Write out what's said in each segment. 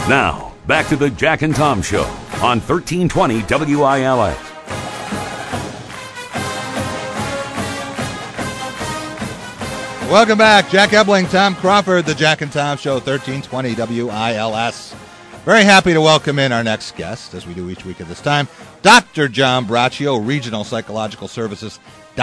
Now, back to the Jack and Tom Show on 1320 WILS. Welcome back. Jack Ebling, Tom Crawford, the Jack and Tom Show, 1320 WILS. Very happy to welcome in our next guest, as we do each week at this time, Dr. John Braccio, Regional Psychological Services,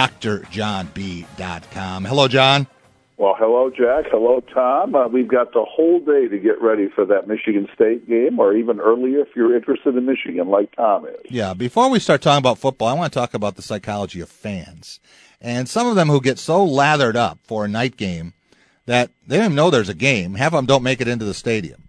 drjohnb.com. Hello, John. Well, hello, Jack. Hello, Tom. We've got the whole day to get ready for that Michigan State game, or even earlier if you're interested in Michigan, like Tom is. Yeah, before we start talking about football, I want to talk about the psychology of fans. And some of them who get so lathered up for a night game that they don't even know there's a game. Half of them don't make it into the stadium.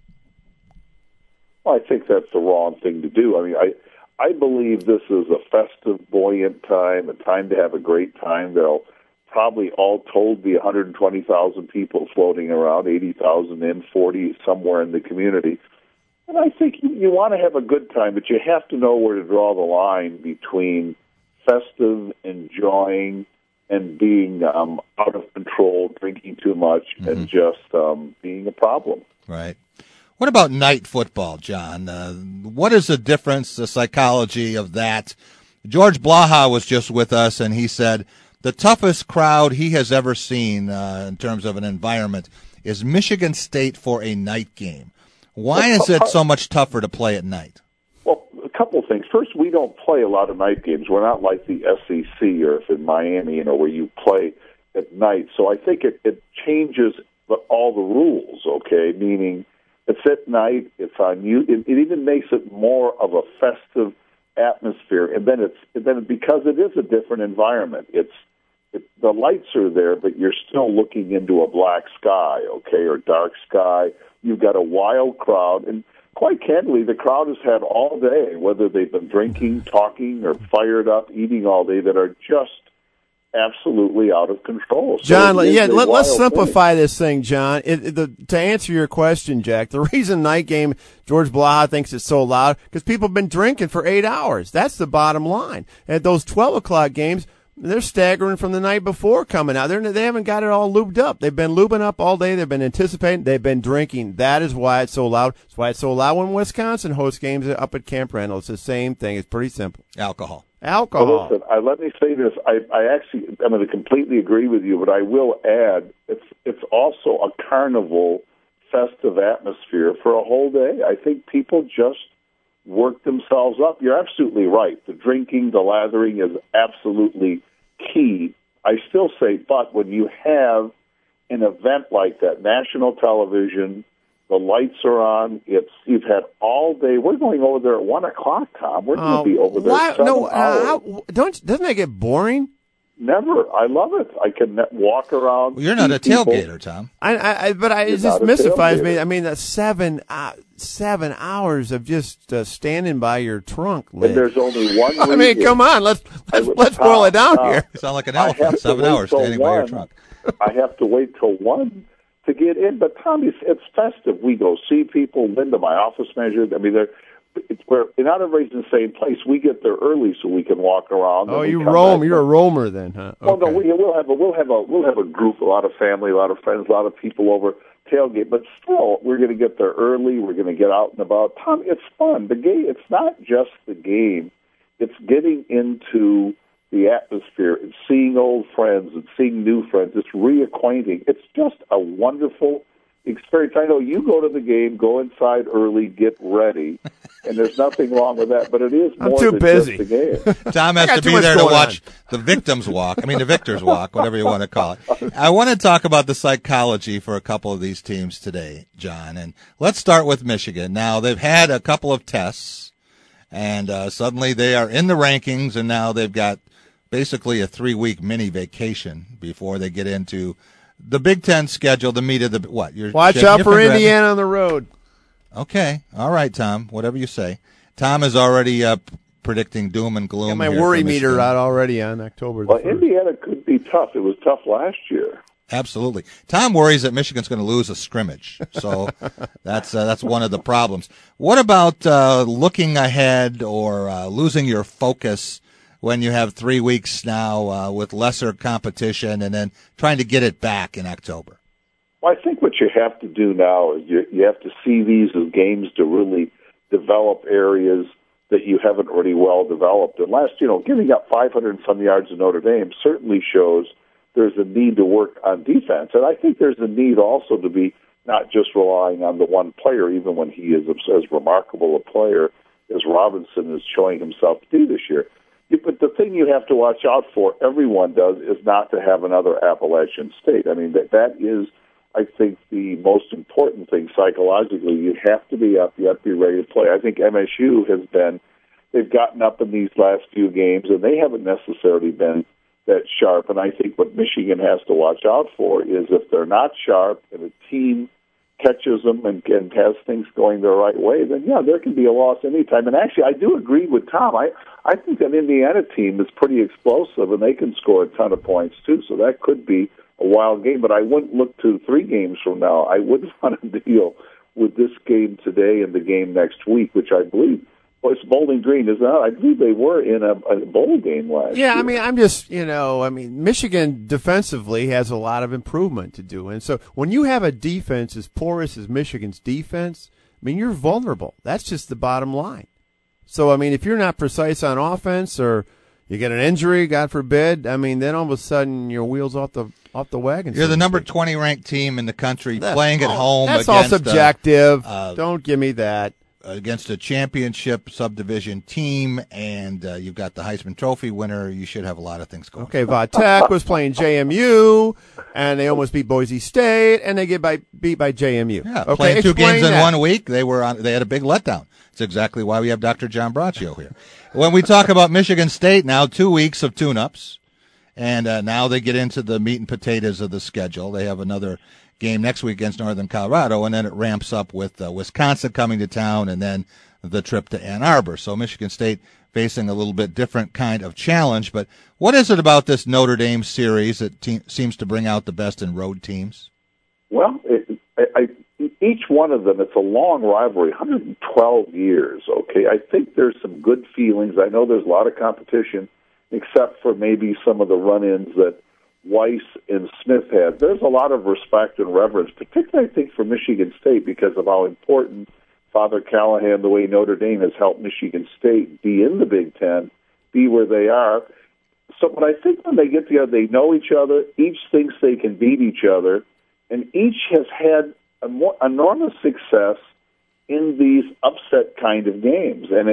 Well, I think that's the wrong thing to do. I mean, I believe this is a festive, buoyant time, a time to have a great time. They'll probably all told be 120,000 people floating around, 80,000 in, 40 somewhere in the community. And I think you want to have a good time, but you have to know where to draw the line between festive, enjoying, and being out of control, drinking too much, and just being a problem. Right. What about night football, John? What is the difference, the psychology of that? George Blaha was just with us, and he said the toughest crowd he has ever seen in terms of an environment is Michigan State for a night game. Why is it so much tougher to play at night? Well, a couple of things. First, we don't play a lot of night games. We're not like the SEC or if in Miami, where you play at night. So I think it changes all the rules, okay, meaning it's at night, it's on you. It even makes it more of a festive atmosphere, and then because it is a different environment. The lights are there, but you're still looking into a black sky, okay, or dark sky. You've got a wild crowd, and quite candidly, the crowd has had all day, whether they've been drinking, talking, or fired up, eating all day, that are just absolutely out of control. John, let's simplify this thing, John. To answer your question, Jack, the reason night game, George Blaha thinks it's so loud, because people have been drinking for 8 hours. That's the bottom line. At those 12 o'clock games, they're staggering from the night before coming out. They haven't got it all lubed up. They've been lubing up all day. They've been anticipating. They've been drinking. That is why it's so loud. That's why it's so loud when Wisconsin hosts games up at Camp Randall. It's the same thing. It's pretty simple. Alcohol. Well, listen, let me say this. I'm going to completely agree with you, but I will add it's also a carnival festive atmosphere for a whole day. I think people just work themselves up. You're absolutely right. The drinking, the lathering is absolutely key. I still say, but when you have an event like that, national television, the lights are on. You've had all day. We're going over there at 1 o'clock, Tom. We're going to be over there 7 hours. Doesn't that get boring? Never. I love it. I can walk around. Well, you're not a tailgater, Tom. It just mystifies me. I mean, that's 7 hours of just standing by your trunk lid. And there's only one reason. I mean, come on. Let's boil it down here. You sound like an elephant. 7 hours standing by your trunk. I have to wait till 1 to get in. But, Tom, it's festive. We go see people. Linda, my office manager, I mean, we're not everybody's in the same place. We get there early so we can walk around. Oh, you roam. You're a roamer then, huh? Okay. Well, no, we'll have a group, a lot of family, a lot of friends, a lot of people over tailgate. But still, we're going to get there early. We're going to get out and about. Tom, it's fun. The game. It's not just the game. It's getting into the atmosphere and seeing old friends and seeing new friends. It's reacquainting. It's just a wonderful experience. I know you go to the game, go inside early, get ready, and there's nothing wrong with that, but it is more too than busy. just the game. Tom has to be there to watch the victims walk. I mean, the victors walk, whatever you want to call it. I want to talk about the psychology for a couple of these teams today, John, and let's start with Michigan. Now, they've had a couple of tests, and suddenly they are in the rankings, and now they've got basically a 3-week mini vacation before they get into the Big Ten schedule, the meat of the what? Watch out for Indiana on the road. Okay, all right, Tom. Whatever you say. Tom is already predicting doom and gloom. Got my worry meter out already on October. Well, Indiana could be tough. It was tough last year. Absolutely. Tom worries that Michigan's going to lose a scrimmage, so that's one of the problems. What about looking ahead or losing your focus when you have 3 weeks now with lesser competition and then trying to get it back in October? Well, I think what you have to do now is you have to see these as games to really develop areas that you haven't really well developed. And giving up 500 and some yards to Notre Dame certainly shows there's a need to work on defense. And I think there's a need also to be not just relying on the one player, even when he is as remarkable a player as Robinson is showing himself to do this year. But the thing you have to watch out for, everyone does, is not to have another Appalachian State. I mean, that is, I think, the most important thing psychologically. You have to be up. You have to be ready to play. I think MSU they've gotten up in these last few games, and they haven't necessarily been that sharp. And I think what Michigan has to watch out for is if they're not sharp and a team catches them and has things going the right way, then, there can be a loss anytime. And actually, I do agree with Tom. I think that Indiana team is pretty explosive, and they can score a ton of points, too. So that could be a wild game. But I wouldn't look to 3 games from now. I wouldn't want to deal with this game today and the game next week, which I believe, it's Bowling Green, is not. I believe they were in a bowl game last year. Yeah, I mean, I'm just, Michigan defensively has a lot of improvement to do. And so when you have a defense as porous as Michigan's defense, I mean, you're vulnerable. That's just the bottom line. So, I mean, if you're not precise on offense or you get an injury, God forbid, I mean, then all of a sudden your wheels off the wagon. You're the number 20 ranked team in the country playing at home. That's all subjective. Don't give me that. Against a championship subdivision team, and you've got the Heisman Trophy winner. You should have a lot of things going. Okay, Vatek was playing JMU, and they almost beat Boise State, and they get beat by JMU. Yeah, okay, playing 2 games in 1 week, they had a big letdown. It's exactly why we have Dr. John Braccio here. When we talk about Michigan State now, 2 weeks of tune-ups, and now they get into the meat and potatoes of the schedule. They have another game next week against Northern Colorado, and then it ramps up with Wisconsin coming to town and then the trip to Ann Arbor. So Michigan State facing a little bit different kind of challenge. But what is it about this Notre Dame series that seems to bring out the best in road teams? Well, each one of them, it's a long rivalry, 112 years, okay? I think there's some good feelings. I know there's a lot of competition, except for maybe some of the run-ins that Weiss and Smith had. There's a lot of respect and reverence, particularly, I think, for Michigan State because of how important Father Callahan, the way Notre Dame has helped Michigan State be in the Big Ten, be where they are. So, but I think when they get together, they know each other, each thinks they can beat each other, and each has had enormous success in these upset kind of games. And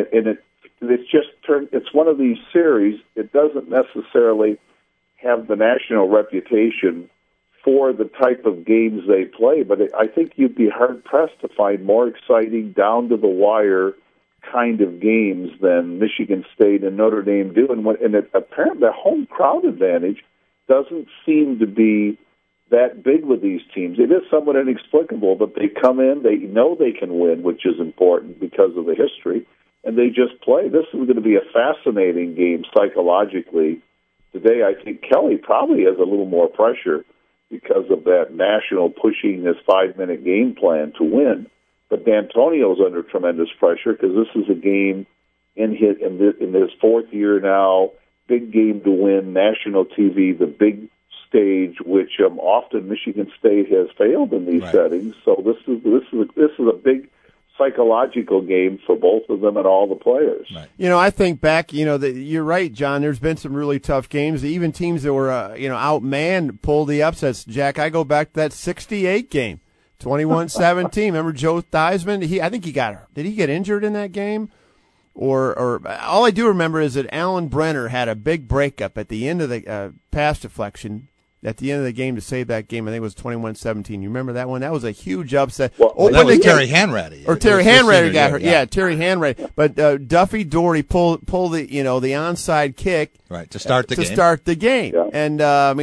it's one of these series. It doesn't necessarily have the national reputation for the type of games they play, but I think you'd be hard-pressed to find more exciting, down-to-the-wire kind of games than Michigan State and Notre Dame do. And apparently the home crowd advantage doesn't seem to be that big with these teams. It is somewhat inexplicable, but they come in, they know they can win, which is important because of the history, and they just play. This is going to be a fascinating game psychologically. Today, I think Kelly probably has a little more pressure because of that national pushing this 5-minute game plan to win. But D'Antonio's under tremendous pressure because this is a game in his 4th year now, big game to win, national TV, the big stage, which often Michigan State has failed in these settings. So this is a big psychological game for both of them and all the players. Right. I think back, you're right, John, there's been some really tough games. Even teams that were, outmanned pulled the upsets. Jack, I go back to that 68 game, 21-17. Remember Joe Theismann? Did he get injured in that game? Or all I do remember is that Alan Brenner had a big breakup at the end of the pass deflection at the end of the game to save that game. I think it was 21-17. You remember that one? That was a huge upset. Well, that was Terry Hanratty. Or Terry Hanratty got hurt. Yeah, Terry Hanratty. But Duffy Doherty pulled the the onside kick to start the game. Yeah. And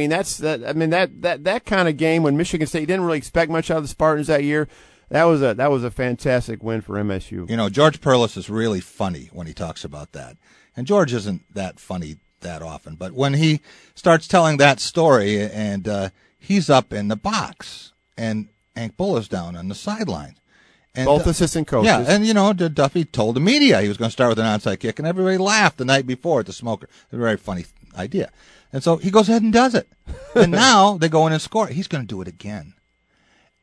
that kind of game when Michigan State didn't really expect much out of the Spartans that year. That was a fantastic win for MSU. George Perlis is really funny when he talks about that. And George isn't that funny that often, but when he starts telling that story and he's up in the box and Hank Bull is down on the sideline. And, both assistant coaches. Yeah, and Duffy told the media he was going to start with an onside kick, and everybody laughed the night before at the Smoker. A very funny idea. And so he goes ahead and does it. And now they go in and score. He's going to do it again.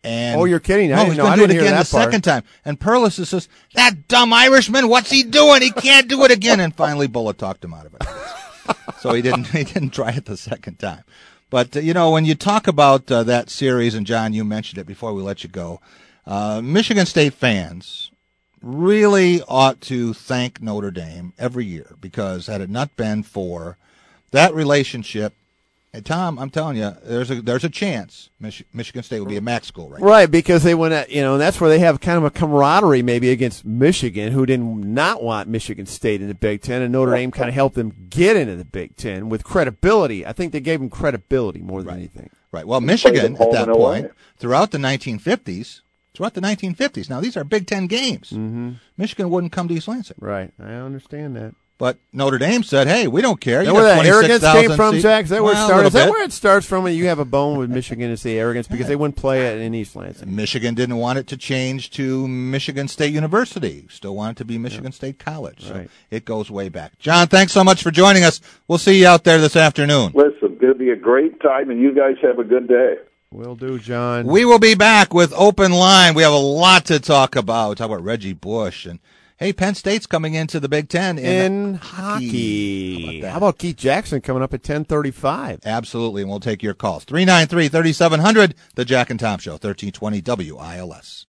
And oh, you're kidding! No, he's going to do it again the second time. And Perlis says, "That dumb Irishman, what's he doing? He can't do it again." And finally, Bullitt talked him out of it. So he didn't try it the second time. But when you talk about that series, and John, you mentioned it before we let you go, Michigan State fans really ought to thank Notre Dame every year, because had it not been for that relationship, and Tom, I'm telling you, there's a chance Michigan State will be a MAC school right, because they went, and that's where they have kind of a camaraderie maybe against Michigan, who did not want Michigan State in the Big Ten, and Notre Dame kind of helped them get into the Big Ten with credibility. I think they gave them credibility more than anything. Right. Well, Michigan at that point, throughout the 1950s. Now, these are Big Ten games. Mm-hmm. Michigan wouldn't come to East Lansing. Right. I understand that. But Notre Dame said, hey, we don't care. Is that where that arrogance came from, Jack? Is that where it started? Is that bit. Where it starts from when you have a bone with Michigan and say arrogance because they wouldn't play it in East Lansing? Michigan didn't want it to change to Michigan State University. Still want it to be Michigan State College. So it goes way back. John, thanks so much for joining us. We'll see you out there this afternoon. Listen, it'll be a great time, and you guys have a good day. Will do, John. We will be back with Open Line. We have a lot to talk about. Talk about Reggie Bush. And, hey, Penn State's coming into the Big Ten in hockey. How about Keith Jackson coming up at 10:35? Absolutely, and we'll take your calls. 393-3700, The Jack and Tom Show, 1320 WILS.